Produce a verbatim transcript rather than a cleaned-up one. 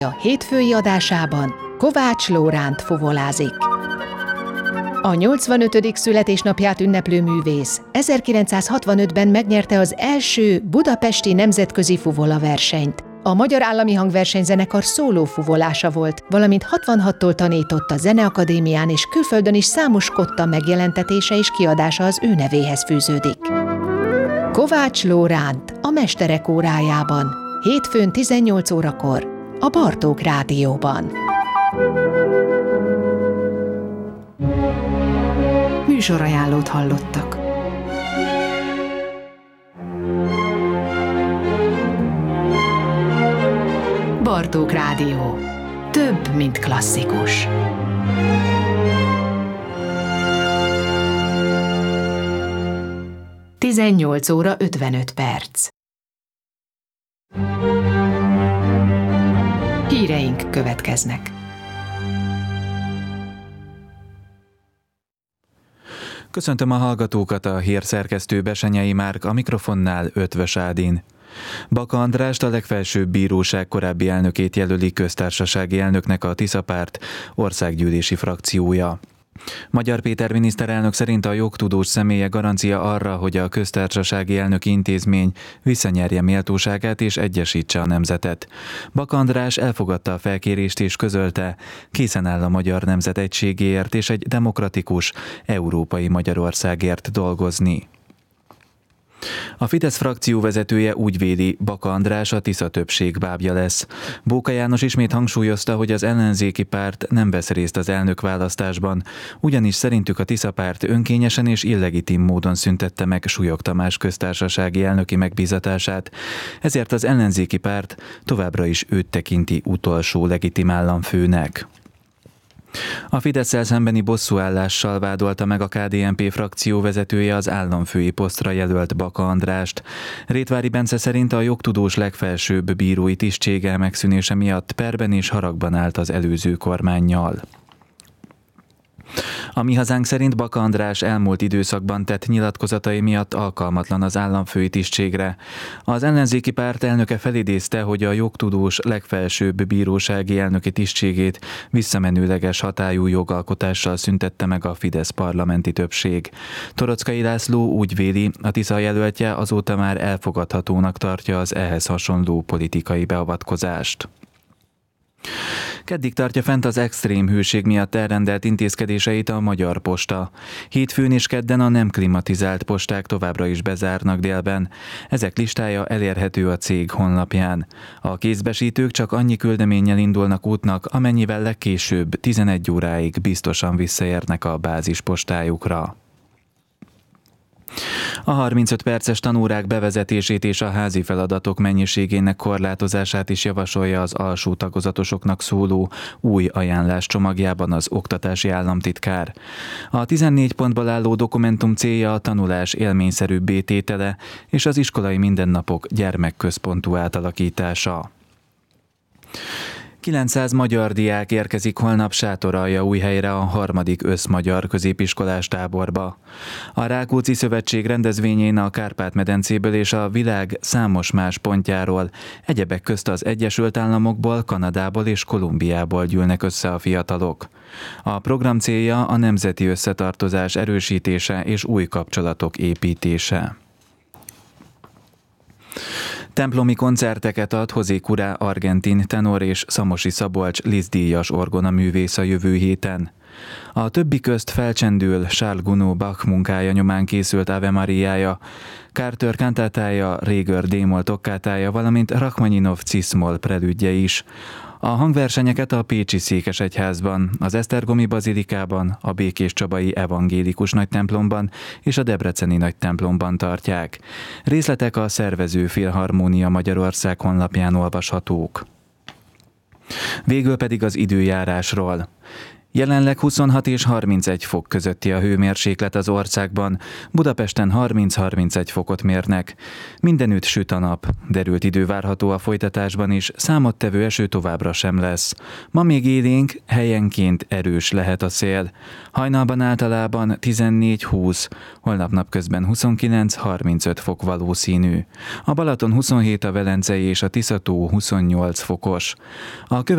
A hétfői adásában Kovács Lóránt fuvolázik. A nyolcvanötödik születésnapját ünneplő művész ezerkilencszázhatvanötben megnyerte az első budapesti nemzetközi fuvola versenyt. A Magyar Állami Hangversenyzenekar szóló fuvolása volt, valamint hatvanhattól tanított a Zeneakadémián, és külföldön is számos kotta megjelentetése és kiadása az ő nevéhez fűződik. Kovács Lóránt a Mesterek órájában, hétfőn tizennyolc órakor, a Bartók Rádióban. Műsorajánlót hallottak. Bartók Rádió. Több, mint klasszikus. tizennyolc óra ötvenöt perc. Híreink következnek. Köszöntöm a hallgatókat, a hírszerkesztő Besenyei Márk, a mikrofonnál Ötvös Ádin. Baka Andrást, a legfelsőbb bíróság korábbi elnökét jelöli köztársasági elnöknek a Tisza Párt országgyűlési frakciója. Magyar Péter miniszterelnök szerint a jogtudós személye garancia arra, hogy a köztársasági elnöki intézmény visszanyerje méltóságát és egyesítse a nemzetet. Baka András elfogadta a felkérést és közölte, készen áll a magyar nemzet egységéért és egy demokratikus, európai Magyarországért dolgozni. A Fidesz frakció vezetője úgy véli, Baka András a Tisza többség bábja lesz. Bóka János ismét hangsúlyozta, hogy az ellenzéki párt nem vesz részt az elnökválasztásban, ugyanis szerintük a Tisza Párt önkényesen és illegitim módon szüntette meg Súlyog Tamás köztársasági elnöki megbízatását, ezért az ellenzéki párt továbbra is őt tekinti utolsó legitim államfőnek. A Fidesszel szembeni bosszúállással vádolta meg a ká dé en pé frakció vezetője az államfői posztra jelölt Baka Andrást. Rétvári Bence szerint a jogtudós legfelsőbb bírói tisztsége megszűnése miatt perben és haragban állt az előző kormánnyal. A Mi Hazánk szerint Baka András elmúlt időszakban tett nyilatkozatai miatt alkalmatlan az államfői tisztségre. Az ellenzéki párt elnöke felidézte, hogy a jogtudós legfelsőbb bírósági elnöki tisztségét visszamenőleges hatályú jogalkotással szüntette meg a Fidesz parlamenti többség. Torockai László úgy véli, a Tisza jelöltje azóta már elfogadhatónak tartja az ehhez hasonló politikai beavatkozást. Keddig tartja fent az extrém hőség miatt elrendelt intézkedéseit a Magyar Posta. Hétfőn és kedden a nem klimatizált posták továbbra is bezárnak délben. Ezek listája elérhető a cég honlapján. A kézbesítők csak annyi küldeménnyel indulnak útnak, amennyivel legkésőbb tizenegy óráig biztosan visszaérnek a bázispostájukra. A harmincöt perces tanórák bevezetését és a házi feladatok mennyiségének korlátozását is javasolja az alsó tagozatosoknak szóló új ajánlás csomagjában az oktatási államtitkár. A tizennégy pontból álló dokumentum célja a tanulás élményszerűbbé tétele és az iskolai mindennapok gyermekközpontú átalakítása. kilencszáz magyar diák érkezik holnap Sátoraljaújhelyre a harmadik összmagyar középiskolás táborba. A Rákóczi Szövetség rendezvényén a Kárpát-medencéből és a világ számos más pontjáról, egyebek közt az Egyesült Államokból, Kanadából és Kolumbiából gyűlnek össze a fiatalok. A program célja a nemzeti összetartozás erősítése és új kapcsolatok építése. Templomi koncerteket ad José Curá argentin tenor és Szamosi Szabolcs Liszt-díjas orgonaművész a jövő héten. A többi közt felcsendül Charles Gounod Bach munkája nyomán készült Ave Mariája, Carter kantátája, Reger D-moll tokkátája, valamint Rachmaninov ciszmoll prelüdje is. A hangversenyeket a Pécsi Székesegyházban, az Esztergomi Bazilikában, a Békéscsabai Evangélikus Nagytemplomban és a Debreceni Nagytemplomban tartják. Részletek a szervező Filharmónia Magyarország honlapján olvashatók. Végül pedig az időjárásról. Jelenleg huszonhat és harmincegy fok közötti a hőmérséklet az országban, Budapesten harminc-harmincegy fokot mérnek. Mindenütt süt a nap, derült idő várható a folytatásban is, számottevő eső továbbra sem lesz. Ma még élénk, helyenként erős lehet a szél. Hajnalban általában tizennégy-húsz, holnap napközben huszonkilenc-harmincöt fok valószínű. A Balaton huszonhét, a Velencei és a Tisza-tó huszonnyolc fokos. A